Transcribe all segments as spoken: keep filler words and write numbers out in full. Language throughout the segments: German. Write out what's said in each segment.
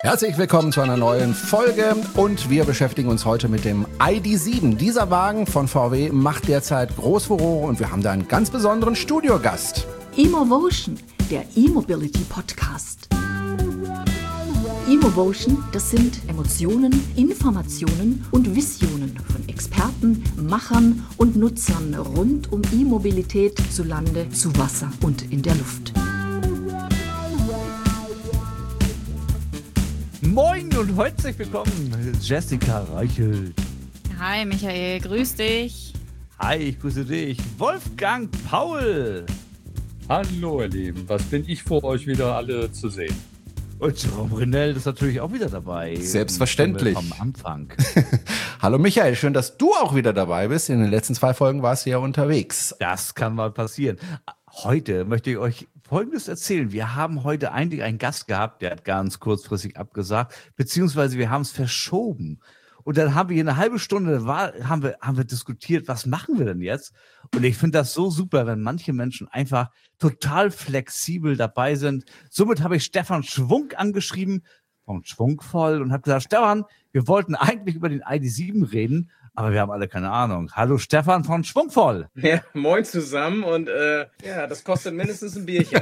Herzlich willkommen zu einer neuen Folge und wir beschäftigen uns heute mit dem I D sieben. Dieser Wagen von V W macht derzeit Großfurore und wir haben da einen ganz besonderen Studiogast. Emovotion, der E-Mobility-Podcast. Emovotion, das sind Emotionen, Informationen und Visionen von Experten, Machern und Nutzern rund um E-Mobilität zu Lande, zu Wasser und in der Luft. Moin und herzlich willkommen, Jessica Reichelt. Hi Michael, grüß dich. Hi, ich grüße dich, Wolfgang Paul. Hallo ihr Lieben, was bin ich vor euch wieder alle zu sehen? Und Jerome Renell ist natürlich auch wieder dabei. Selbstverständlich. Am Anfang. Hallo Michael, schön, dass du auch wieder dabei bist. In den letzten zwei Folgen warst du ja unterwegs. Das kann mal passieren. Heute möchte ich euch Folgendes erzählen. Wir haben heute eigentlich einen Gast gehabt, der hat ganz kurzfristig abgesagt, beziehungsweise wir haben es verschoben. Und dann haben wir hier eine halbe Stunde, war, haben, wir, haben wir diskutiert, was machen wir denn jetzt? Und ich finde das so super, wenn manche Menschen einfach total flexibel dabei sind. Somit habe ich Stefan Schwung angeschrieben, von Schwungvoll, und habe gesagt, Stefan, wir wollten eigentlich über den I D sieben reden, aber wir haben alle keine Ahnung. Hallo Stefan von Schwungvoll. Ja, moin zusammen und äh, ja, das kostet mindestens ein Bierchen.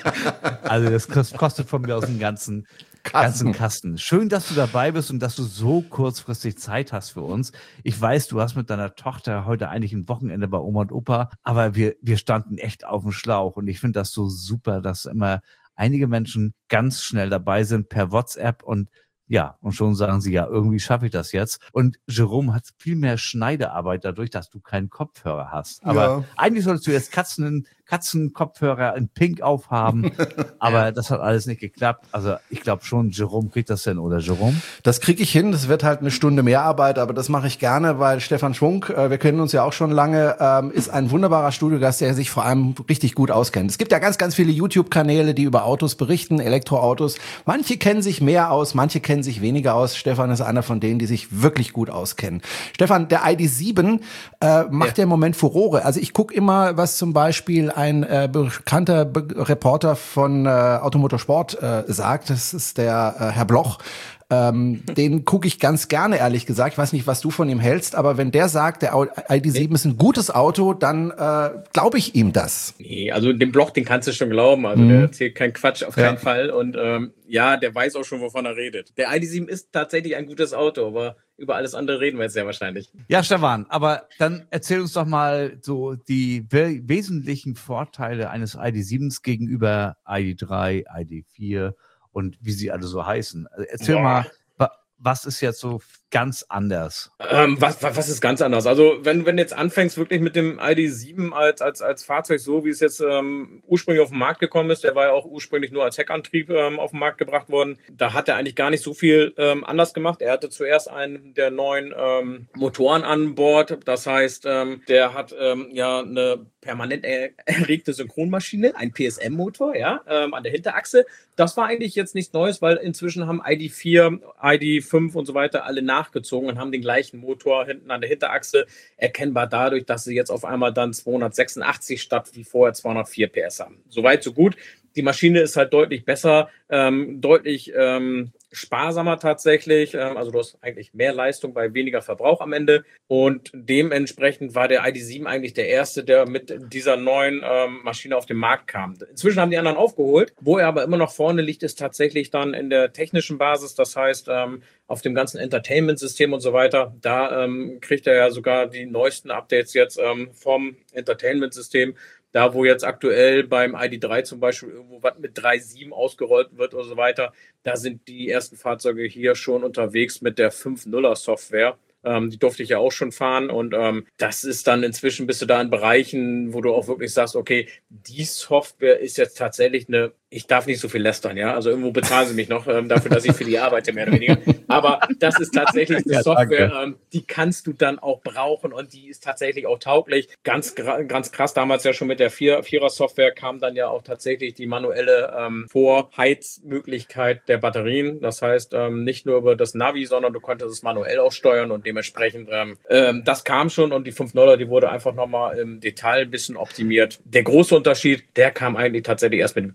Also das kostet von mir aus einen ganzen Kasten. ganzen Kasten. Schön, dass du dabei bist und dass du so kurzfristig Zeit hast für uns. Ich weiß, du hast mit deiner Tochter heute eigentlich ein Wochenende bei Oma und Opa, aber wir, wir standen echt auf dem Schlauch und ich finde das so super, dass immer einige Menschen ganz schnell dabei sind per WhatsApp und ja, und schon sagen sie, ja, irgendwie schaffe ich das jetzt. Und Jerome hat viel mehr Schneidearbeit dadurch, dass du keinen Kopfhörer hast. Aber ja, eigentlich solltest du jetzt Katzen, Katzenkopfhörer in Pink aufhaben. Aber ja, das hat alles nicht geklappt. Also ich glaube schon, Jerome kriegt das hin, oder Jerome? Das kriege ich hin. Das wird halt eine Stunde mehr Arbeit, aber das mache ich gerne, weil Stefan Schwung, äh, wir kennen uns ja auch schon lange, ähm, ist ein wunderbarer Studiogast, der sich vor allem richtig gut auskennt. Es gibt ja ganz, ganz viele YouTube-Kanäle, die über Autos berichten, Elektroautos. Manche kennen sich mehr aus, manche kennen sich weniger aus. Stefan ist einer von denen, die sich wirklich gut auskennen. Stefan, der I D sieben äh, macht ja. ja im Moment Furore. Also ich gucke immer, was zum Beispiel ein äh, bekannter Be- Reporter von äh, Automotorsport äh, sagt. Das ist der äh, Herr Bloch. Ähm, den gucke ich ganz gerne, ehrlich gesagt. Ich weiß nicht, was du von ihm hältst, aber wenn der sagt, der I D sieben ist ein gutes Auto, dann äh, glaube ich ihm das. Nee, also den Bloch, den kannst du schon glauben. Also mhm. der erzählt keinen Quatsch, auf keinen ja. Fall. Und ähm, ja, der weiß auch schon, wovon er redet. Der I D sieben ist tatsächlich ein gutes Auto, aber über alles andere reden wir jetzt sehr wahrscheinlich. Ja, Stefan, aber dann erzähl uns doch mal so die we- wesentlichen Vorteile eines I D sieben gegenüber I D drei, I D vier und wie sie alle so heißen. Also erzähl Boah. mal, wa- was ist jetzt so ganz anders? Ähm, was, was, was ist ganz anders? Also wenn wenn jetzt anfängst wirklich mit dem I D sieben als als als Fahrzeug, so wie es jetzt ähm, ursprünglich auf den Markt gekommen ist, der war ja auch ursprünglich nur als Heckantrieb ähm, auf den Markt gebracht worden. Da hat er eigentlich gar nicht so viel ähm, anders gemacht. Er hatte zuerst einen der neuen ähm, Motoren an Bord. Das heißt, ähm, der hat ähm, ja eine permanent er- erregte Synchronmaschine, ein P S M-Motor, ja, ähm, an der Hinterachse. Das war eigentlich jetzt nichts Neues, weil inzwischen haben I D vier, I D fünf und so weiter alle nachgezogen und haben den gleichen Motor hinten an der Hinterachse, erkennbar dadurch, dass sie jetzt auf einmal dann zweihundertsechsundachtzig statt wie vorher zweihundertvier P S haben. Soweit, so gut. Die Maschine ist halt deutlich besser, ähm, deutlich ähm, sparsamer tatsächlich. Ähm, also du hast eigentlich mehr Leistung bei weniger Verbrauch am Ende. Und dementsprechend war der I D sieben eigentlich der erste, der mit dieser neuen ähm, Maschine auf den Markt kam. Inzwischen haben die anderen aufgeholt. Wo er aber immer noch vorne liegt, ist tatsächlich dann in der technischen Basis. Das heißt, ähm, auf dem ganzen Entertainment-System und so weiter. Da ähm, kriegt er ja sogar die neuesten Updates jetzt ähm, vom Entertainment-System. Da, wo jetzt aktuell beim I D drei zum Beispiel irgendwo was mit drei Punkt sieben ausgerollt wird und so weiter, da sind die ersten Fahrzeuge hier schon unterwegs mit der fünf Punkt null Software. Ähm, die durfte ich ja auch schon fahren und ähm, das ist dann inzwischen, bist du da in Bereichen, wo du auch wirklich sagst, okay, die Software ist jetzt tatsächlich eine, ich darf nicht so viel lästern, ja, also irgendwo bezahlen sie mich noch ähm, dafür, dass ich für die arbeite, mehr oder weniger, aber das ist tatsächlich eine ja, Software, ähm, die kannst du dann auch brauchen und die ist tatsächlich auch tauglich, ganz ganz krass, damals ja schon mit der Vierer-Software kam dann ja auch tatsächlich die manuelle ähm, Vorheizmöglichkeit der Batterien, das heißt ähm, nicht nur über das Navi, sondern du konntest es manuell auch steuern und dementsprechend, ähm, ähm, das kam schon und die fünf Punkt null, die wurde einfach nochmal im Detail ein bisschen optimiert. Der große Unterschied, der kam eigentlich tatsächlich erst mit dem G T X-Motor.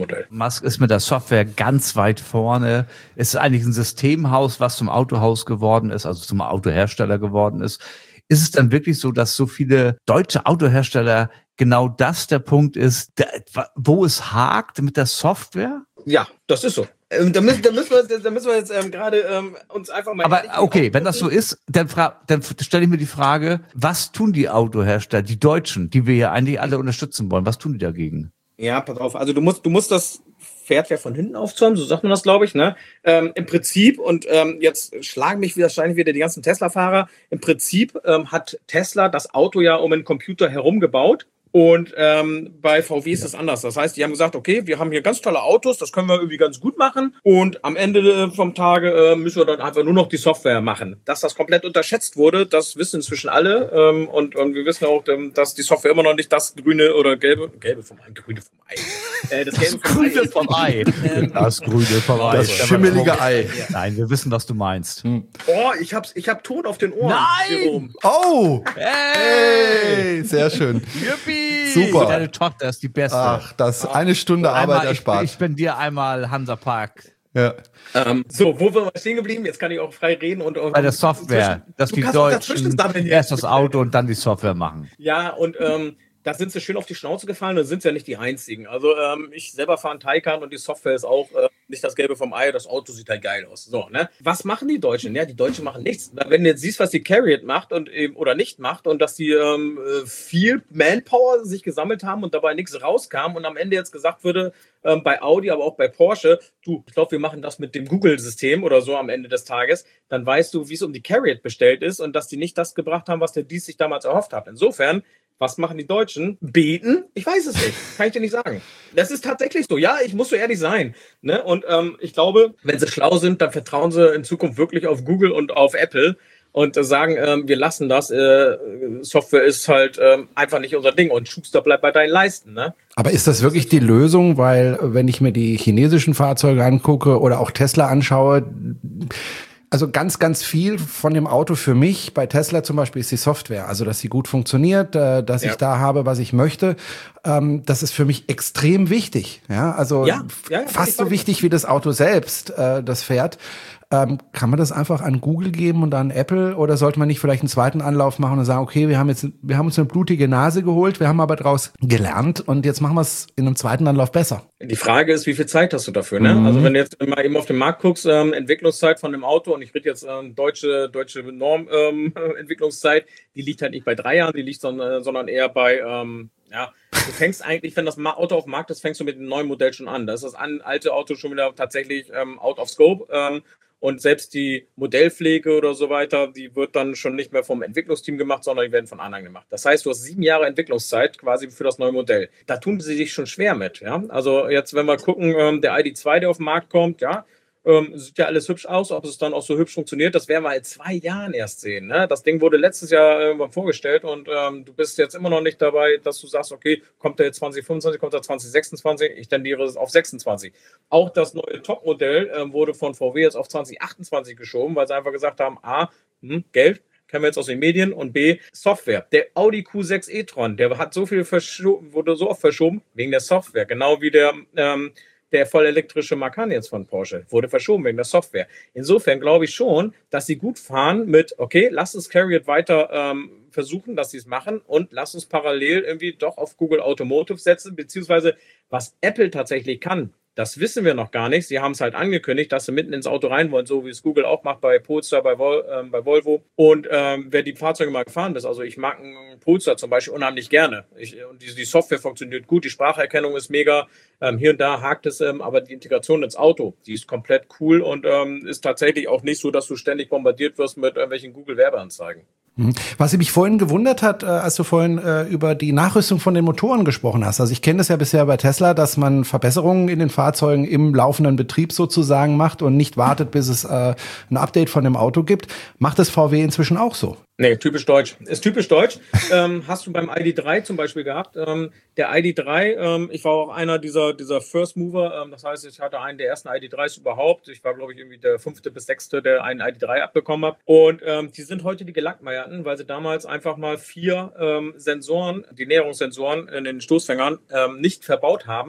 Modell. Musk ist mit der Software ganz weit vorne. Es ist eigentlich ein Systemhaus, was zum Autohaus geworden ist, also zum Autohersteller geworden ist. Ist es dann wirklich so, dass so viele deutsche Autohersteller genau das der Punkt ist, der, wo es hakt mit der Software? Ja, das ist so. Ähm, da, müssen, da, müssen wir, da müssen wir jetzt ähm, gerade ähm, uns einfach mal... Aber okay, wenn das so ist, dann, dann stelle ich mir die Frage, was tun die Autohersteller, die Deutschen, die wir ja eigentlich alle unterstützen wollen, was tun die dagegen? Ja, pass auf, also du musst, du musst das Pferd ja von hinten aufzäumen, so sagt man das, glaube ich, ne? Ähm, im Prinzip, und ähm, jetzt schlagen mich wahrscheinlich wieder die ganzen Tesla-Fahrer, im Prinzip ähm, hat Tesla das Auto ja um einen Computer herum gebaut. Und ähm, bei V W ist das anders. Das heißt, die haben gesagt, okay, wir haben hier ganz tolle Autos, das können wir irgendwie ganz gut machen. Und am Ende vom Tage äh, müssen wir dann einfach nur noch die Software machen. Dass das komplett unterschätzt wurde, das wissen inzwischen alle. Ähm, und, und wir wissen auch, ähm, dass die Software immer noch nicht das grüne oder gelbe, gelbe vom Ei, grüne vom Ei. Äh, das gelbe vom Ei. Grüne vom Ei. Das grüne vom Ei. Das schimmelige Ei. Nein, wir wissen, was du meinst. Oh, ich hab's, ich hab Ton auf den Ohren. Nein! Oh! Hey! Hey, sehr schön. Yippie! Super. Deine Tochter ist die Beste. Ach, das eine Stunde einmal, Arbeit erspart. Ich, ich bin dir einmal Hansa Park. Ja. Ähm, so, wo wir stehen geblieben? Jetzt kann ich auch frei reden. und Bei der Software, dass die Deutschen erst das Auto und dann die Software machen. Ja, und ähm, da sind sie schön auf die Schnauze gefallen und sind ja nicht die Einzigen. Also ähm, ich selber fahre einen Taycan und die Software ist auch äh, nicht das Gelbe vom Ei, das Auto sieht halt geil aus. So, ne? Was machen die Deutschen? Ja, die Deutschen machen nichts. Wenn du jetzt siehst, was die Carriot macht und eben oder nicht macht und dass die ähm, viel Manpower sich gesammelt haben und dabei nichts rauskam und am Ende jetzt gesagt würde, ähm, bei Audi, aber auch bei Porsche, du, ich glaube, wir machen das mit dem Google-System oder so am Ende des Tages, dann weißt du, wie es um die Carriot bestellt ist und dass die nicht das gebracht haben, was der Dies sich damals erhofft hat. Insofern, was machen die Deutschen? Beten? Ich weiß es nicht. Kann ich dir nicht sagen. Das ist tatsächlich so. Ja, ich muss so ehrlich sein. Ne? Und ähm, ich glaube, wenn sie schlau sind, dann vertrauen sie in Zukunft wirklich auf Google und auf Apple und äh, sagen, ähm, wir lassen das. Äh, Software ist halt ähm, einfach nicht unser Ding und Schuster bleibt bei deinen Leisten. Ne? Aber ist das wirklich die Lösung? Weil wenn ich mir die chinesischen Fahrzeuge angucke oder auch Tesla anschaue, also ganz, ganz viel von dem Auto für mich, bei Tesla zum Beispiel, ist die Software. Also, dass sie gut funktioniert, äh, dass ja. ich da habe, was ich möchte. Ähm, das ist für mich extrem wichtig. Ja, also ja, ja, ja, fast so wichtig wie das Auto selbst, äh, das fährt. Ähm, kann man das einfach an Google geben und an Apple oder sollte man nicht vielleicht einen zweiten Anlauf machen und sagen, okay, wir haben jetzt, wir haben uns eine blutige Nase geholt, wir haben aber daraus gelernt und jetzt machen wir es in einem zweiten Anlauf besser? Die Frage ist, wie viel Zeit hast du dafür? Ne? Mhm. Also wenn du jetzt mal eben auf den Markt guckst, ähm, Entwicklungszeit von dem Auto, und ich rede jetzt ähm, deutsche deutsche Norm ähm, Entwicklungszeit, die liegt halt nicht bei drei Jahren, die liegt sondern, sondern eher bei ähm, ja, du fängst eigentlich, wenn das Auto auf dem Markt ist, fängst du mit dem neuen Modell schon an. Da ist das alte Auto schon wieder tatsächlich ähm, out of scope. Ähm, und selbst die Modellpflege oder so weiter, die wird dann schon nicht mehr vom Entwicklungsteam gemacht, sondern die werden von anderen gemacht. Das heißt, du hast sieben Jahre Entwicklungszeit quasi für das neue Modell. Da tun sie sich schon schwer mit. Ja? Also jetzt, wenn wir gucken, ähm, der I D zwei, der auf den Markt kommt, ja, Ähm, sieht ja alles hübsch aus, ob es dann auch so hübsch funktioniert, das werden wir in zwei Jahren erst sehen. Ne? Das Ding wurde letztes Jahr irgendwann vorgestellt und ähm, du bist jetzt immer noch nicht dabei, dass du sagst, okay, kommt der jetzt zwanzig fünfundzwanzig, kommt der zwanzig sechsundzwanzig, ich tendiere es auf sechsundzwanzig. Auch das neue Topmodell ähm, wurde von V W jetzt auf zwanzig achtundzwanzig geschoben, weil sie einfach gesagt haben, A, hm, Geld, kennen wir jetzt aus den Medien, und B, Software. Der Audi Q sechs e-tron, der hat so viel verschoben, wurde so oft verschoben, wegen der Software, genau wie der ähm, Der vollelektrische Macan jetzt von Porsche wurde verschoben wegen der Software. Insofern glaube ich schon, dass sie gut fahren mit, okay, lass uns Carriot weiter ähm, versuchen, dass sie es machen und lass uns parallel irgendwie doch auf Google Automotive setzen, beziehungsweise was Apple tatsächlich kann. Das wissen wir noch gar nicht. Sie haben es halt angekündigt, dass sie mitten ins Auto rein wollen, so wie es Google auch macht bei Polestar, bei, Vol ähm, bei Volvo. Und ähm, wer die Fahrzeuge mal gefahren ist, also ich mag einen Polestar zum Beispiel unheimlich gerne. Ich, und die, die Software funktioniert gut, die Spracherkennung ist mega. Ähm, hier und da hakt es, ähm, aber die Integration ins Auto, die ist komplett cool und ähm, ist tatsächlich auch nicht so, dass du ständig bombardiert wirst mit irgendwelchen Google-Werbeanzeigen. Was mich vorhin gewundert hat, äh, als du vorhin äh, über die Nachrüstung von den Motoren gesprochen hast. Also ich kenne das ja bisher bei Tesla, dass man Verbesserungen in den Fahrzeugen im laufenden Betrieb sozusagen macht und nicht wartet, bis es äh, ein Update von dem Auto gibt. Macht das V W inzwischen auch so? Nee, typisch deutsch. Ist typisch deutsch. ähm, hast du beim I D drei zum Beispiel gehabt. Ähm, der I D drei, ähm, ich war auch einer dieser, dieser First Mover. Ähm, das heißt, ich hatte einen der ersten I D dreis überhaupt. Ich war, glaube ich, irgendwie der fünfte bis sechste, der einen I D drei abbekommen hat. Und ähm, die sind heute die Gelackmeierten, weil sie damals einfach mal vier ähm, Sensoren, die Näherungssensoren in den Stoßfängern ähm, nicht verbaut haben.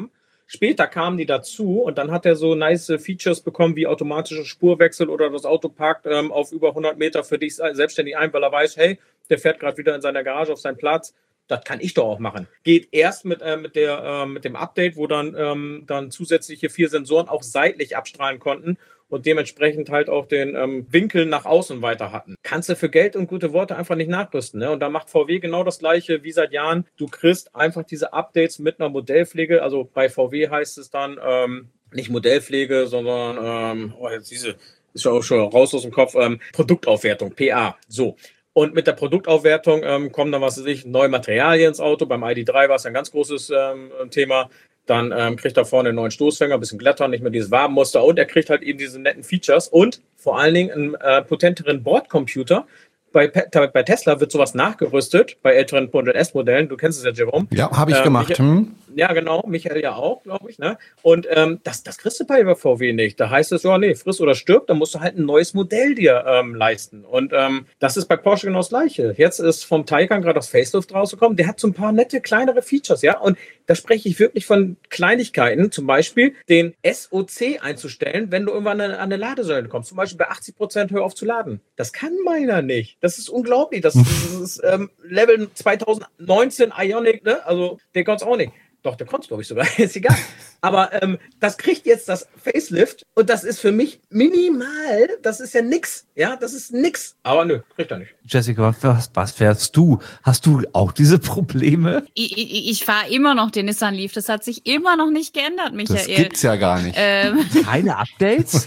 Später kamen die dazu und dann hat er so nice Features bekommen wie automatische Spurwechsel oder das Auto parkt ähm, auf über hundert Meter für dich selbstständig ein, weil er weiß, hey, der fährt gerade wieder in seiner Garage auf seinen Platz. Das kann ich doch auch machen. Geht erst mit, äh, mit, der, äh, mit dem Update, wo dann, ähm, dann zusätzliche vier Sensoren auch seitlich abstrahlen konnten und dementsprechend halt auch den ähm, Winkel nach außen weiter hatten. Kannst du für Geld und gute Worte einfach nicht nachrüsten. Ne? Und da macht V W genau das Gleiche wie seit Jahren. Du kriegst einfach diese Updates mit einer Modellpflege. Also bei V W heißt es dann ähm, nicht Modellpflege, sondern, ähm, oh, jetzt diese ist ja auch schon raus aus dem Kopf, ähm, Produktaufwertung, P A. So. Und mit der Produktaufwertung ähm, kommen dann, was weiß ich, neue Materialien ins Auto. Beim I D drei war es ein ganz großes ähm, Thema. Dann ähm, kriegt er vorne einen neuen Stoßfänger, ein bisschen glatter, nicht mehr dieses Wabenmuster. Und er kriegt halt eben diese netten Features und vor allen Dingen einen äh, potenteren Bordcomputer. Bei, bei Tesla wird sowas nachgerüstet, bei älteren Model S-Modellen. Du kennst es ja, Jerome. Ja, habe ich ähm, gemacht. Michael, hm? Ja, genau. Michael ja auch, glaube ich. Ne? Und ähm, das, das kriegst du bei V W nicht. Da heißt es, ja, nee, friss oder stirb, dann musst du halt ein neues Modell dir ähm, leisten. Und ähm, das ist bei Porsche genau das Gleiche. Jetzt ist vom Taycan gerade das Facelift rausgekommen. Der hat so ein paar nette, kleinere Features, ja. Und da spreche ich wirklich von Kleinigkeiten. Zum Beispiel den S O C einzustellen, wenn du irgendwann an eine, an eine Ladesäule kommst. Zum Beispiel bei achtzig Prozent hör auf zu laden. Das kann meiner nicht. Das ist unglaublich. Das, das ist ähm, Level zwanzig neunzehn Ioniq, ne? Also der kann es auch nicht. Doch, der konnte es, glaube ich, sogar. Ist egal. Aber ähm, das kriegt jetzt das Facelift und das ist für mich minimal. Das ist ja nix. Ja, das ist nix. Aber nö, kriegt er nicht. Jessica, was, was fährst du? Hast du auch diese Probleme? Ich, ich, ich fahre immer noch den Nissan Leaf. Das hat sich immer noch nicht geändert, Michael. Das gibt's ja gar nicht. Ähm, Keine Updates?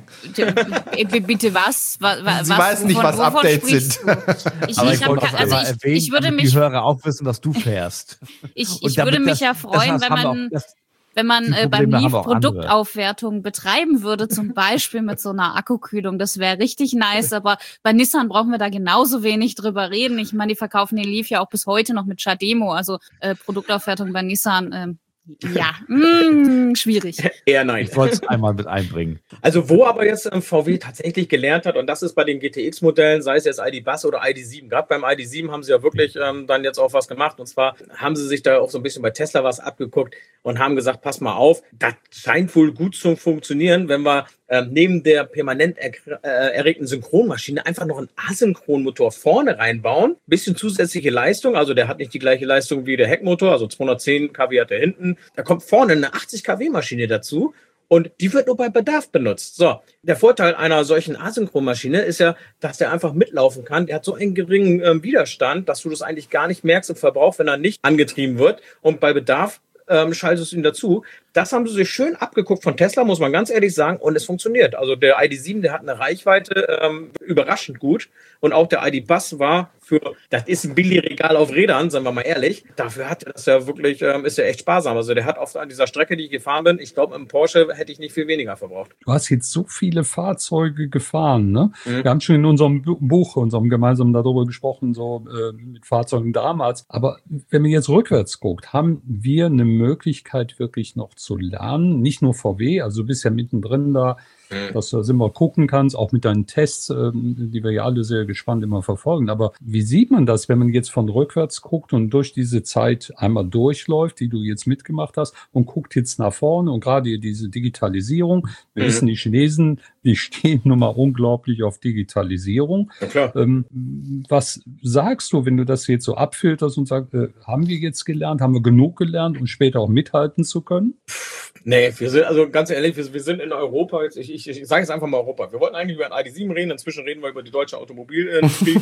Bitte was? was Sie was, weiß nicht, was Updates sind. Ich, Aber ich, ich hab, wollte also mal ich, erwähnen, ich würde damit mich, die Hörer auch wissen, was du fährst. ich, Und ich würde damit mich das- ja freuen, das wenn haben man, auch- das- wenn man die äh, beim Probleme haben Leaf auch andere. Produktaufwertung betreiben würde, zum Beispiel mit so einer Akkukühlung. Das wäre richtig nice, aber bei Nissan brauchen wir da genauso wenig drüber reden. Ich meine, die verkaufen den Leaf ja auch bis heute noch mit Chademo, also äh, Produktaufwertung bei Nissan. Ähm, ja, mm, schwierig. Eher nein. Ich wollte es einmal mit einbringen. Also wo aber jetzt ähm, V W tatsächlich gelernt hat, und das ist bei den G T X-Modellen, sei es jetzt I D Buzz oder I D sieben, gerade beim I D sieben haben sie ja wirklich ähm, dann jetzt auch was gemacht, und zwar haben sie sich da auch so ein bisschen bei Tesla was abgeguckt und haben gesagt, pass mal auf, das scheint wohl gut zu funktionieren, wenn wir ähm, neben der permanent er äh, erregten Synchronmaschine einfach noch einen Asynchronmotor vorne reinbauen, bisschen zusätzliche Leistung, also der hat nicht die gleiche Leistung wie der Heckmotor, also zweihundertzehn Kilowatt hat er hinten, da kommt vorne eine achtzig Kilowatt Maschine dazu. Und die wird nur bei Bedarf benutzt. So, der Vorteil einer solchen Asynchronmaschine ist ja, dass der einfach mitlaufen kann. Der hat so einen geringen ähm, Widerstand, dass du das eigentlich gar nicht merkst im Verbrauch, wenn er nicht angetrieben wird. Und bei Bedarf ähm, schaltest du ihn dazu. Das haben sie sich schön abgeguckt von Tesla, muss man ganz ehrlich sagen. Und es funktioniert. Also der I D sieben, der hat eine Reichweite ähm, überraschend gut. Und auch der I D Buzz war für, das ist ein Billigregal auf Rädern, sagen wir mal ehrlich. Dafür hat er das ja wirklich, ähm, ist ja echt sparsam. Also der hat auf an dieser Strecke, die ich gefahren bin, ich glaube, im Porsche hätte ich nicht viel weniger verbraucht. Du hast jetzt so viele Fahrzeuge gefahren, ne? Mhm. Wir haben schon in unserem Bu- Buch, unserem gemeinsamen darüber gesprochen, so äh, mit Fahrzeugen damals. Aber wenn man jetzt rückwärts guckt, haben wir eine Möglichkeit wirklich noch zu lernen, nicht nur V W, also du bist ja mittendrin da, dass du das immer gucken kannst, auch mit deinen Tests, ähm, die wir ja alle sehr gespannt immer verfolgen. Aber wie sieht man das, wenn man jetzt von rückwärts guckt und durch diese Zeit einmal durchläuft, die du jetzt mitgemacht hast, und guckt jetzt nach vorne und gerade hier diese Digitalisierung. Wir Mhm. wissen, die Chinesen, die stehen nun mal unglaublich auf Digitalisierung. Ja, klar. Ähm, was sagst du, wenn du das jetzt so abfilterst und sagst, äh, haben wir jetzt gelernt, haben wir genug gelernt, um später auch mithalten zu können? Nee, wir sind, also ganz ehrlich, wir, wir sind in Europa, jetzt, ich, ich, ich sage jetzt einfach mal Europa. Wir wollten eigentlich über ein I D sieben reden, inzwischen reden wir über die deutsche Automobilindustrie.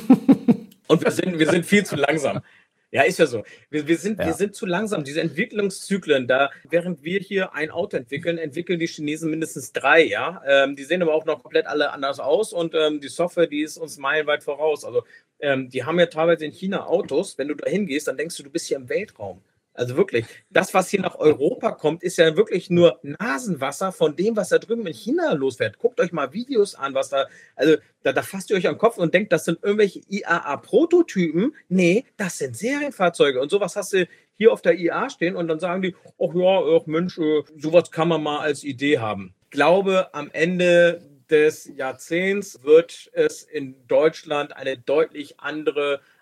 Und wir sind, wir sind viel zu langsam. Ja, ist ja so. Wir, wir, sind, Ja. wir sind zu langsam. Diese Entwicklungszyklen, da, während wir hier ein Auto entwickeln, entwickeln die Chinesen mindestens drei, ja. Ähm, die sehen aber auch noch komplett alle anders aus und ähm, die Software, die ist uns meilenweit voraus. Also ähm, die haben ja teilweise in China Autos, wenn du da hingehst, dann denkst du, du bist hier im Weltraum. Also wirklich, das, was hier nach Europa kommt, ist ja wirklich nur Nasenwasser von dem, was da drüben in China losfährt. Guckt euch mal Videos an, was da, also da, da fasst ihr euch am Kopf und denkt, das sind irgendwelche I A A-Prototypen. Nee, das sind Serienfahrzeuge. Und sowas hast du hier auf der I A A stehen und dann sagen die, ach ja, ach Mensch, äh, sowas kann man mal als Idee haben. Ich glaube, am Ende des Jahrzehnts wird es in Deutschland eine deutlich andere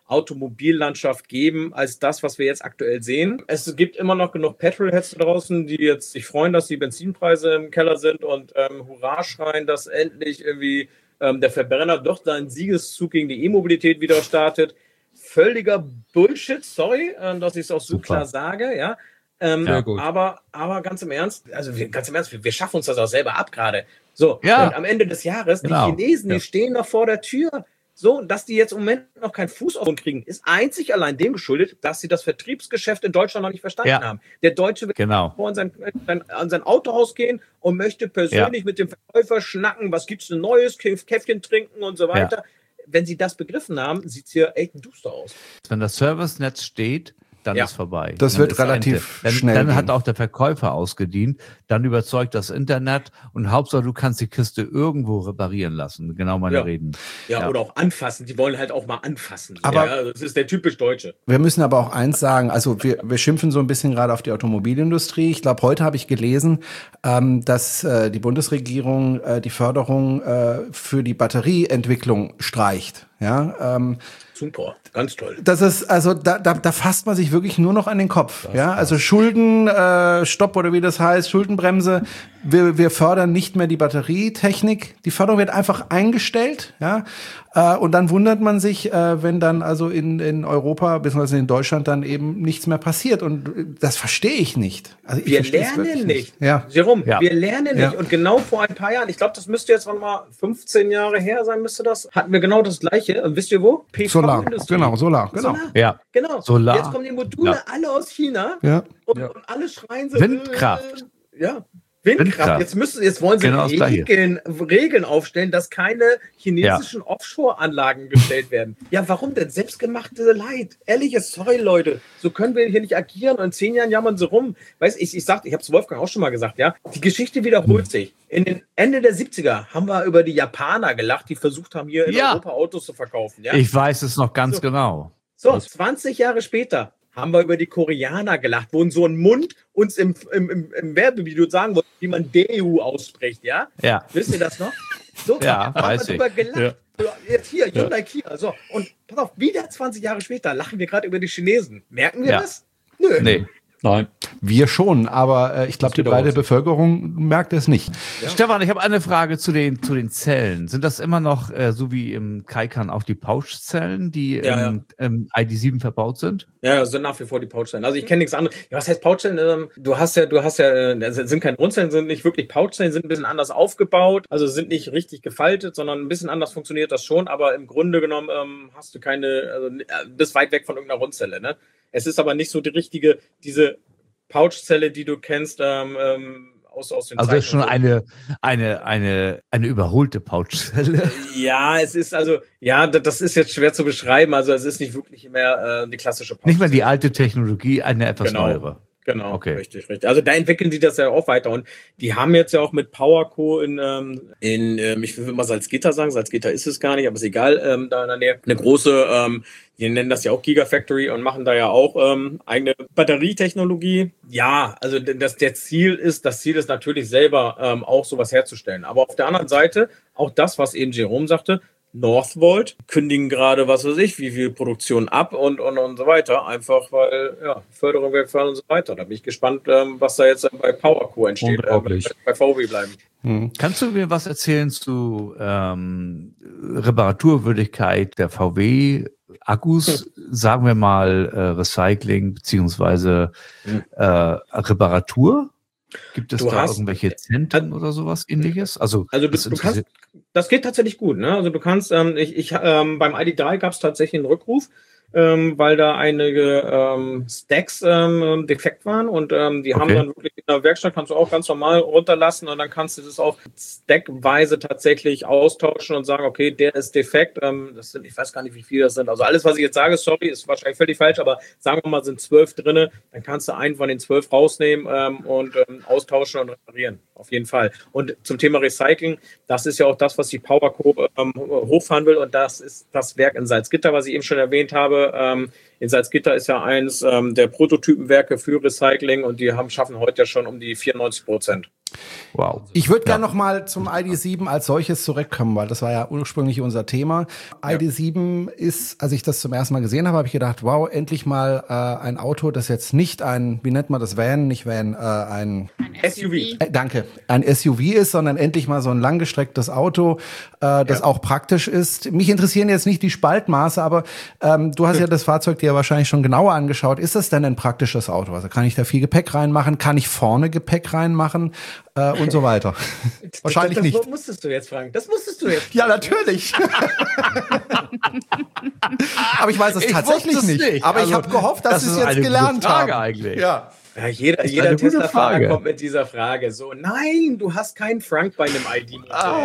Automobillandschaft geben als das, was wir jetzt aktuell sehen. Es gibt immer noch genug Petrolheads da draußen, die jetzt sich freuen, dass die Benzinpreise im Keller sind und ähm, Hurra schreien, dass endlich irgendwie ähm, der Verbrenner doch seinen Siegeszug gegen die E-Mobilität wieder startet. Völliger Bullshit, sorry, äh, dass ich es auch so Super. klar sage, ja. Ähm, Sehr gut. aber, aber ganz im Ernst, also wir, ganz im Ernst, wir, wir schaffen uns das auch selber ab gerade. So, Ja. und am Ende des Jahres, Genau. die Chinesen, Ja. die stehen noch vor der Tür. So, dass die jetzt im Moment noch keinen Fuß auf den Grund kriegen, ist einzig allein dem geschuldet, dass sie das Vertriebsgeschäft in Deutschland noch nicht verstanden Ja. haben. Der Deutsche will Genau. an sein, sein, an sein Autohaus gehen und möchte persönlich mit dem Verkäufer schnacken, was gibt's denn Neues, Käffchen trinken und so weiter. Wenn sie das begriffen haben, sieht's hier echt duster aus. Wenn das Servicenetz steht, dann Ja. ist vorbei. Das Dann wird ist relativ Ende. Dann, schnell Dann gehen. hat auch der Verkäufer ausgedient, dann überzeugt das Internet und Hauptsache du kannst die Kiste irgendwo reparieren lassen. Genau meine Ja. Reden. Ja, Ja. oder auch anfassen. Die wollen halt auch mal anfassen. Aber- ja, das ist der typisch Deutsche. Wir müssen aber auch eins sagen, also wir, wir schimpfen so ein bisschen gerade auf die Automobilindustrie. Ich glaube, heute habe ich gelesen, ähm, dass äh, die Bundesregierung äh, die Förderung äh, für die Batterieentwicklung streicht. Ja, ähm, Super, ganz toll. das ist, also da, da, da fasst man sich wirklich nur noch an den Kopf. Ja, also Schulden, äh, Stopp oder wie das heißt, Schuldenbremse. Wir, wir fördern nicht mehr die Batterietechnik. Die Förderung wird einfach eingestellt. Ja, äh, und dann wundert man sich, äh, wenn dann also in, in Europa bzw. in Deutschland dann eben nichts mehr passiert. Und äh, das verstehe ich nicht. Also ich Wir verstehe es wirklich lernen nicht. Ja. Jerome, Ja. wir lernen nicht. Ja. Und genau vor ein paar Jahren, ich glaube, das müsste jetzt mal fünfzehn Jahre her sein, müsste das, hatten wir genau das Gleiche. Und wisst ihr wo? P Solar, V-Industrie. genau, Solar, genau. Solar. Ja. Genau. Solar. Jetzt kommen die Module Ja. alle aus China Ja. und, Ja. und alle schreien so. Windkraft. Äh, ja. Windkraft. Windkraft. Jetzt müssen, jetzt wollen sie Genau das Gleiche. Regeln, Regeln aufstellen, dass keine chinesischen Offshore-Anlagen gestellt werden. Ja, warum denn? Selbstgemachte Leid. Ehrliches, sorry, Leute. So können wir hier nicht agieren und in zehn Jahren jammern sie rum. Weißt ich, ich sag, ich habe es Wolfgang auch schon mal gesagt, ja. Die Geschichte wiederholt sich. In den Ende der siebziger haben wir über die Japaner gelacht, die versucht haben, hier in Ja. Europa Autos zu verkaufen, ja. Ich weiß es noch ganz So. genau. So, zwanzig Jahre später haben wir über die Koreaner gelacht, wo so ein Mund uns im, im, im, im Werbevideo sagen wollte, wie man D E U ausspricht, ja? Ja. Wisst ihr das noch? So, Ja, haben weiß wir ich. drüber gelacht. Jetzt hier, Hyundai Kia. So, und pass auf, wieder zwanzig Jahre später lachen wir gerade über die Chinesen. Merken wir Ja. das? Nö. Nee. Nein. Wir schon, aber äh, ich glaube, die geht breite aus. Bevölkerung merkt es nicht. Ja. Stefan, ich habe eine Frage zu den, zu den Zellen. Sind das immer noch, äh, so wie im Kaikan, auch die Pouchzellen, die Ja, im, im I D sieben verbaut sind? Ja, das sind nach wie vor die Pouchzellen. Also ich kenne nichts anderes. Ja, was heißt Pouchzellen? Ähm, du hast ja, du hast ja, äh, das sind keine Rundzellen, sind nicht wirklich Pouchzellen, sind ein bisschen anders aufgebaut, also sind nicht richtig gefaltet, sondern ein bisschen anders funktioniert das schon, aber im Grunde genommen ähm, hast du keine, also äh, bist weit weg von irgendeiner Rundzelle, ne? Es ist aber nicht so die richtige, diese Pouchzelle, die du kennst, ähm, ähm, aus, aus den Also das ist schon Zeiten. eine, eine, eine, eine überholte Pouchzelle. Ja, es ist also, ja, d- das ist jetzt schwer zu beschreiben. Also es ist nicht wirklich mehr äh, die klassische Pouchzelle. Nicht mehr die alte Technologie, eine etwas Genau. neuere. Genau, Okay. richtig, richtig. Also da entwickeln die das ja auch weiter und die haben jetzt ja auch mit PowerCo in, ähm, in ähm, ich will mal Salzgitter sagen, Salzgitter ist es gar nicht, aber ist egal, ähm, da in der Nähe, eine große, ähm, die nennen das ja auch Gigafactory und machen da ja auch ähm, eigene Batterietechnologie. Ja, also d- das, der Ziel ist, das Ziel ist natürlich selber ähm, auch sowas herzustellen. Aber auf der anderen Seite, auch das, was eben Jerome sagte, Northvolt kündigen gerade, was weiß ich, wie viel Produktion ab und, und, und so weiter. Einfach weil, ja, Förderung wegfahren und so weiter. Da bin ich gespannt, ähm, was da jetzt bei PowerCo entsteht. Unglaublich. Äh, bei V W bleiben. Hm. Kannst du mir was erzählen zu ähm, Reparaturwürdigkeit der V W-Akkus? Sagen wir mal äh, Recycling beziehungsweise Hm. äh, Reparatur? Gibt es Du da hast- irgendwelche Zentren oder sowas ähnliches? Also, Also du, das du kannst, interessiert- das geht tatsächlich gut, ne? Also du kannst, ähm, ich, ich ähm, beim I D drei gab es tatsächlich einen Rückruf, ähm, weil da einige ähm, Stacks ähm, defekt waren und ähm, die haben Okay. dann wirklich in der Werkstatt, kannst du auch ganz normal runterlassen und dann kannst du das auch stackweise tatsächlich austauschen und sagen, okay, der ist defekt. Ähm, das sind, ich weiß gar nicht, wie viele das sind. Also alles, was ich jetzt sage, sorry, ist wahrscheinlich völlig falsch, aber sagen wir mal, sind zwölf drinne, dann kannst du einen von den zwölf rausnehmen ähm, und ähm, austauschen und reparieren. Auf jeden Fall. Und zum Thema Recycling, das ist ja auch das, was die PowerCo ähm, hochfahren will und das ist das Werk in Salzgitter, was ich eben schon erwähnt habe. Ähm, in Salzgitter ist ja eins ähm, der Prototypenwerke für Recycling und die haben, schaffen heute ja schon um die vierundneunzig Prozent. Wow. Ich würde Ja. gerne noch mal zum I D sieben als solches zurückkommen, weil das war ja ursprünglich unser Thema. Ja. I D sieben ist, als ich das zum ersten Mal gesehen habe, habe ich gedacht, wow, endlich mal äh, ein Auto, das jetzt nicht ein, wie nennt man das, Van, nicht Van, äh, ein, Ein S U V. Äh, danke, ein S U V ist, sondern endlich mal so ein langgestrecktes Auto, äh, das Ja. auch praktisch ist. Mich interessieren jetzt nicht die Spaltmaße, aber ähm, du hast ja das Fahrzeug dir wahrscheinlich schon genauer angeschaut. Ist das denn ein praktisches Auto? Also kann ich da viel Gepäck reinmachen? Kann ich vorne Gepäck reinmachen? Äh, und so weiter. Wahrscheinlich das, das, nicht. Das musstest du jetzt fragen. Das musstest du jetzt. Ja, natürlich. Aber ich weiß es Ich tatsächlich wusste es nicht. nicht. Aber Also, ich habe gehofft, dass das sie es ist jetzt eine gute gelernt Frage haben. eigentlich. Ja. Ja, jeder ist jeder eine gute Tesla-Fahrer Frage. kommt mit dieser Frage so, nein, du hast keinen Frank bei einem I D.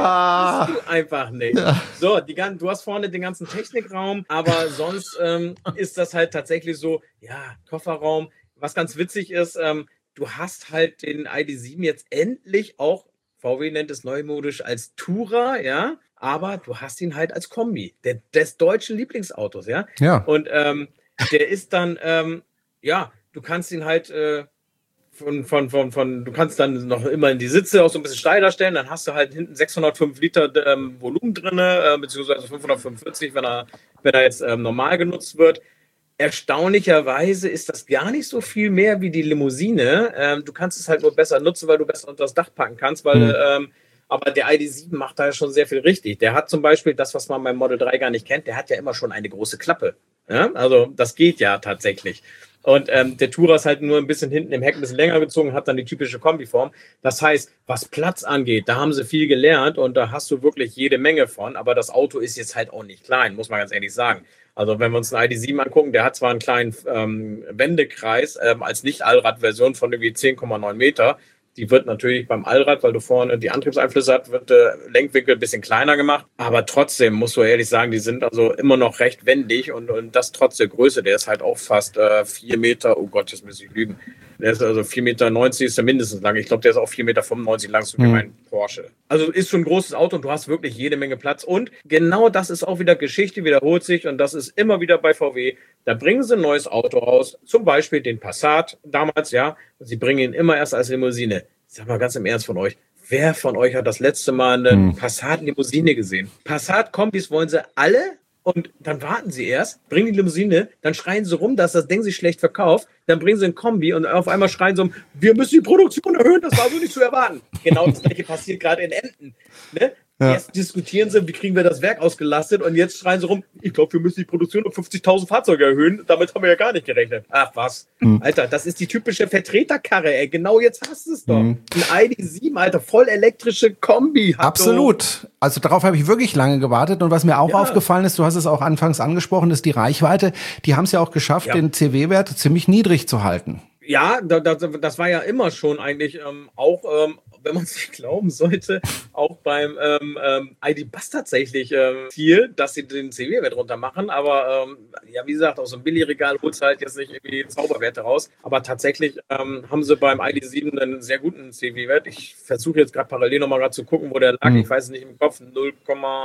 Ah. Das hast du einfach nicht. So, die, gan- du hast vorne den ganzen Technikraum, aber sonst ähm, ist das halt tatsächlich so, ja, Kofferraum. Was ganz witzig ist, ähm, du hast halt den I D sieben jetzt endlich auch, V W nennt es neumodisch als Tourer, ja, aber du hast ihn halt als Kombi, der, des deutschen Lieblingsautos, ja. Ja. Und ähm, der ist dann, ähm, ja, du kannst ihn halt äh, von, von, von, von, du kannst dann noch immer in die Sitze auch so ein bisschen steiler stellen, dann hast du halt hinten sechshundertfünf Liter ähm, Volumen drin, äh, beziehungsweise fünfhundertfünfundvierzig, wenn er, wenn er jetzt ähm, normal genutzt wird. Erstaunlicherweise ist das gar nicht so viel mehr wie die Limousine. Ähm, du kannst es halt nur besser nutzen, weil du besser unter das Dach packen kannst, weil Mhm. ähm, aber der I D sieben macht da schon sehr viel richtig. Der hat zum Beispiel das, was man beim Model drei gar nicht kennt, der hat ja immer schon eine große Klappe. Ja? Also das geht ja tatsächlich. Und ähm, der Tourer ist halt nur ein bisschen hinten im Heck ein bisschen länger gezogen, hat dann die typische Kombiform. Das heißt, was Platz angeht, da haben sie viel gelernt und da hast du wirklich jede Menge von. Aber das Auto ist jetzt halt auch nicht klein, muss man ganz ehrlich sagen. Also wenn wir uns einen I D sieben angucken, der hat zwar einen kleinen ähm, Wendekreis ähm, als Nicht-Allrad-Version von irgendwie zehn Komma neun Meter. Die wird natürlich beim Allrad, weil du vorne die Antriebseinflüsse hast, wird der Lenkwinkel ein bisschen kleiner gemacht. Aber trotzdem musst du ehrlich sagen, die sind also immer noch recht wendig und, und das trotz der Größe. Der ist halt auch fast äh, vier Meter, oh Gott, jetzt muss ich lügen. Der ist also vier Meter neunzig, ist der mindestens lang. Ich glaube, der ist auch vier Meter fünfundneunzig lang, so wie Mhm. mein Porsche. Also ist schon ein großes Auto und du hast wirklich jede Menge Platz. Und genau das ist auch wieder Geschichte, wiederholt sich und das ist immer wieder bei V W. Da bringen sie ein neues Auto raus, zum Beispiel den Passat damals, ja. Und sie bringen ihn immer erst als Limousine. Ich sag mal ganz im Ernst von euch, wer von euch hat das letzte Mal eine Hm. Passat-Limousine gesehen? Passat-Kombis wollen sie alle und dann warten sie erst, bringen die Limousine, dann schreien sie rum, dass das Ding sich schlecht verkauft, dann bringen sie ein Kombi und auf einmal schreien sie um, wir müssen die Produktion erhöhen, das war so nicht zu erwarten. Genau das gleiche passiert gerade in Emden. Ne? Ja. Erst diskutieren sie, wie kriegen wir das Werk ausgelastet und jetzt schreien sie rum, ich glaube, wir müssen die Produktion um fünfzigtausend Fahrzeuge erhöhen. Damit haben wir ja gar nicht gerechnet. Ach was. Hm. Alter, das ist die typische Vertreterkarre, ey. Genau jetzt hast du es doch. Hm. Ein I D sieben, Alter, voll elektrische Kombi. Hallo. Absolut. Also darauf habe ich wirklich lange gewartet. Und was mir auch Ja. aufgefallen ist, du hast es auch anfangs angesprochen, ist die Reichweite. Die haben es ja auch geschafft, Ja. den C W-Wert ziemlich niedrig zu halten. Ja, da, da, das war ja immer schon eigentlich ähm, auch, ähm, wenn man es nicht glauben sollte, auch beim ähm, ähm, I D Bus tatsächlich ähm, Ziel, dass sie den C W-Wert runter machen. Aber ähm, ja, wie gesagt, aus so einem Billigregal holt halt jetzt nicht irgendwie Zauberwerte raus. Aber tatsächlich ähm, haben sie beim I D sieben einen sehr guten C W-Wert. Ich versuche jetzt gerade parallel nochmal gerade zu gucken, wo der lag. Hm. Ich weiß es nicht im Kopf. null,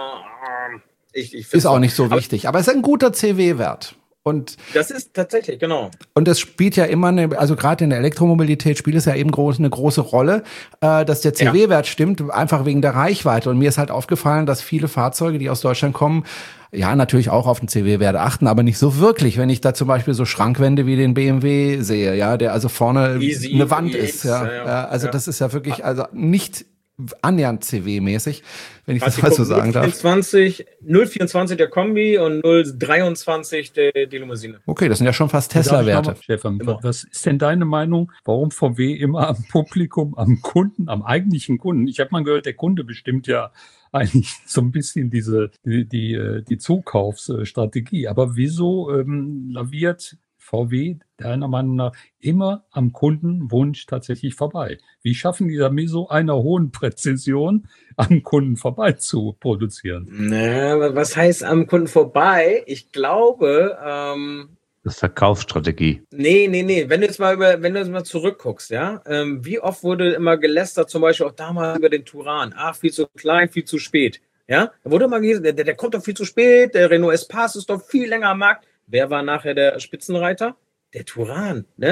ich, ich Ist auch nicht so aber wichtig. Aber es ist ein guter C W-Wert. Und, Das ist tatsächlich, genau. und es spielt ja immer eine, also gerade in der Elektromobilität spielt es ja eben groß, eine große Rolle, äh, dass der C W-Wert stimmt, einfach wegen der Reichweite. Und mir ist halt aufgefallen, dass viele Fahrzeuge, die aus Deutschland kommen, ja, natürlich auch auf den C W-Wert achten, aber nicht so wirklich. Wenn ich da zum Beispiel so Schrankwände wie den B M W sehe, ja, der also vorne Easy, eine Wand E X, ist, ja. ja, ja. ja also Ja. das ist ja wirklich, also nicht annähernd C W-mäßig, wenn ich das Also mal so sagen darf. null vierundzwanzig der Kombi und null dreiundzwanzig der, die Limousine. Okay, das sind ja schon fast Darf ich Tesla-Werte. noch mal, Stefan, Immer. was ist denn deine Meinung, warum V W immer am Publikum, am Kunden, am eigentlichen Kunden? Ich habe mal gehört, der Kunde bestimmt ja eigentlich so ein bisschen diese die die, äh, die Zukaufsstrategie. Aber wieso ähm, laviert V W deiner Meinung nach immer am Kundenwunsch tatsächlich vorbei? Wie schaffen die da mit so einer hohen Präzision am Kunden vorbei zu produzieren? Na, was heißt am Kunden vorbei? Ich glaube, ähm, Das ist Verkaufsstrategie. nee, nee, nee. Wenn du jetzt mal über, wenn du jetzt mal zurückguckst, ja, ähm, wie oft wurde immer gelästert, zum Beispiel auch damals über den Turan. Ach, viel zu klein, viel zu spät. Ja, da wurde immer gesagt, der, der kommt doch viel zu spät, der Renault Espace ist doch viel länger am Markt. Wer war nachher der Spitzenreiter? Der Turan, ne?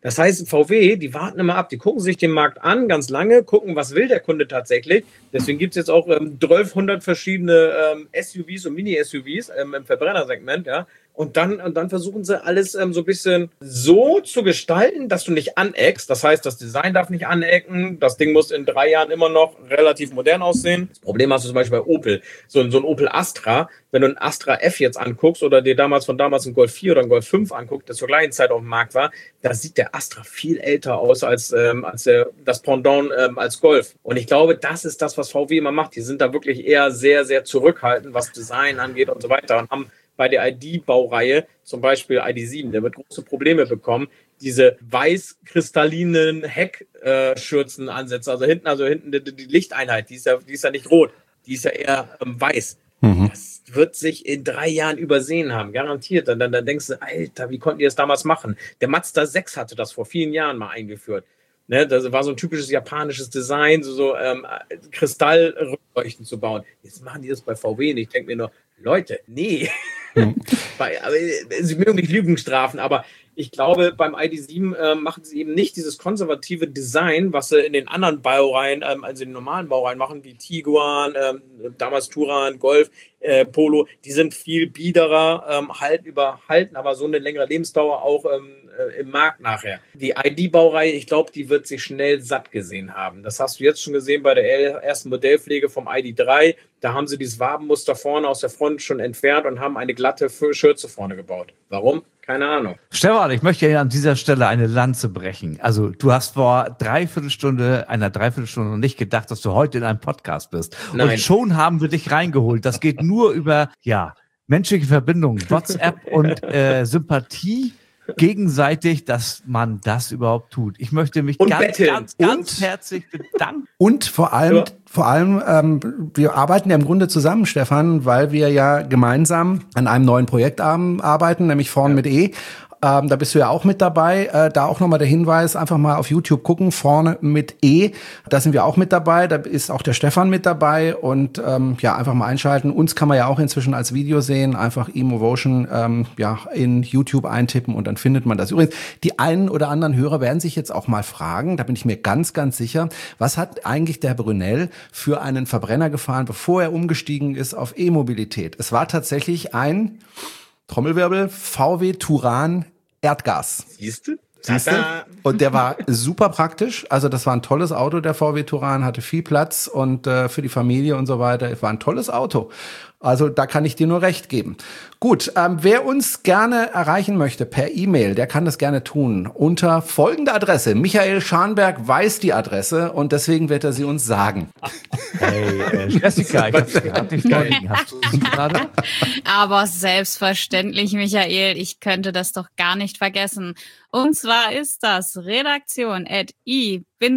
Das heißt, V W, die warten immer ab, die gucken sich den Markt an, ganz lange, gucken, was will der Kunde tatsächlich. Deswegen gibt es jetzt auch ähm, zwölfhundert verschiedene ähm, S U Vs und Mini-S U Vs ähm, im Verbrennersegment, ja. Und dann, und dann versuchen sie alles ähm, so ein bisschen so zu gestalten, dass du nicht aneckst. Das heißt, das Design darf nicht anecken. Das Ding muss in drei Jahren immer noch relativ modern aussehen. Das Problem hast du zum Beispiel bei Opel. So, so ein Opel Astra, wenn du ein Astra F jetzt anguckst oder dir damals von damals ein Golf vier oder ein Golf fünf anguckst, das zur gleichen Zeit auf dem Markt war, da sieht der Astra viel älter aus als, ähm, als der, das Pendant ähm, als Golf. Und ich glaube, das ist das, was V W immer macht. Die sind da wirklich eher sehr, sehr zurückhaltend, was Design angeht und so weiter und haben bei der I D-Baureihe, zum Beispiel I D sieben, der wird große Probleme bekommen, diese weiß-kristallinen Heckschürzenansätze, also hinten, also hinten die, die Lichteinheit, die ist ja, die ist ja nicht rot, die ist ja eher ähm, weiß. Mhm. Das wird sich in drei Jahren übersehen haben, garantiert. Dann, dann, dann denkst du, Alter, wie konnten die das damals machen? Der Mazda sechs hatte das vor vielen Jahren mal eingeführt. Ne, das war so ein typisches japanisches Design, so, so ähm, Kristallrückleuchten zu bauen. Jetzt machen die das bei V W und ich denke mir nur, Leute, nee. Hm. bei, aber, sie mögen nicht Lügen strafen, aber ich glaube, beim I D sieben äh, machen sie eben nicht dieses konservative Design, was sie in den anderen Baureihen, ähm, also in den normalen Baureihen machen, wie Tiguan, ähm, damals Touran, Golf, äh, Polo. Die sind viel biederer, ähm, halten über, halten aber so eine längere Lebensdauer auch ähm, äh, im Markt nachher. Die I D-Baureihe, ich glaube, die wird sich schnell satt gesehen haben. Das hast du jetzt schon gesehen bei der ersten Modellpflege vom I D drei. Da haben sie dieses Wabenmuster vorne aus der Front schon entfernt und haben eine glatte Schürze vorne gebaut. Warum? Keine Ahnung. Stefan, ich möchte ja an dieser Stelle eine Lanze brechen. Also du hast vor dreiviertel Stunde, einer Dreiviertelstunde noch nicht gedacht, dass du heute in einem Podcast bist. Nein. Und schon haben wir dich reingeholt. Das geht nur über, ja, menschliche Verbindungen, WhatsApp und äh, Sympathie gegenseitig, dass man das überhaupt tut. Ich möchte mich und ganz, betteln. ganz, ganz und, herzlich bedanken. Und vor allem, ja. vor allem, ähm, wir arbeiten ja im Grunde zusammen, Stefan, weil wir ja gemeinsam an einem neuen Projekt arbeiten, nämlich Vorn ja. mit E. Ähm, da bist du ja auch mit dabei. Äh, da auch nochmal der Hinweis, einfach mal auf YouTube gucken, Vorne mit E. Da sind wir auch mit dabei. Da ist auch der Stefan mit dabei. Und ähm, ja, einfach mal einschalten. Uns kann man ja auch inzwischen als Video sehen. Einfach eMovotion ähm, ja, in YouTube eintippen und dann findet man das. Übrigens, die einen oder anderen Hörer werden sich jetzt auch mal fragen, da bin ich mir ganz, ganz sicher, was hat eigentlich der Brunel für einen Verbrenner gefahren, bevor er umgestiegen ist auf E-Mobilität? Es war tatsächlich ein Trommelwirbel, V W Touran Erdgas. Siehst du? Siehst du? Und der war super praktisch. Also das war ein tolles Auto, der V W Touran, hatte viel Platz und äh, für die Familie und so weiter. Es war ein tolles Auto. Also da kann ich dir nur recht geben. Gut, ähm, wer uns gerne erreichen möchte per E-Mail, der kann das gerne tun unter folgende Adresse. Michael Scharnberg weiß die Adresse und deswegen wird er sie uns sagen. Hey, äh, Jessica, ich hab's gerade nicht vorliegen. Hast du sie gerade? Aber selbstverständlich, Michael, ich könnte das doch gar nicht vergessen. Und zwar ist das redaktion at i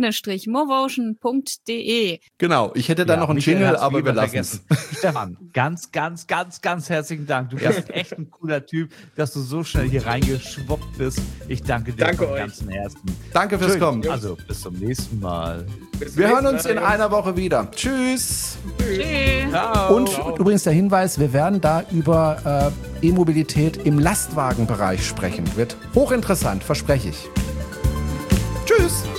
movotion punkt de. Genau, ich hätte da ja, noch einen Jingle, aber wir lassen es. Stefan, ganz, ganz, ganz, ganz herzlichen Dank. Du bist echt ein cooler Typ, dass du so schnell hier reingeschwuppt bist. Ich danke dir danke von euch. ganzem Herzen. Danke fürs Schön. Kommen. Also, bis zum nächsten Mal. Bis wir hören uns in einer Woche wieder. Tschüss. Tschüss. Ciao. Und übrigens der Hinweis, wir werden da über äh, E-Mobilität im Lastwagenbereich sprechen. Wird hochinteressant, verspreche ich. Tschüss.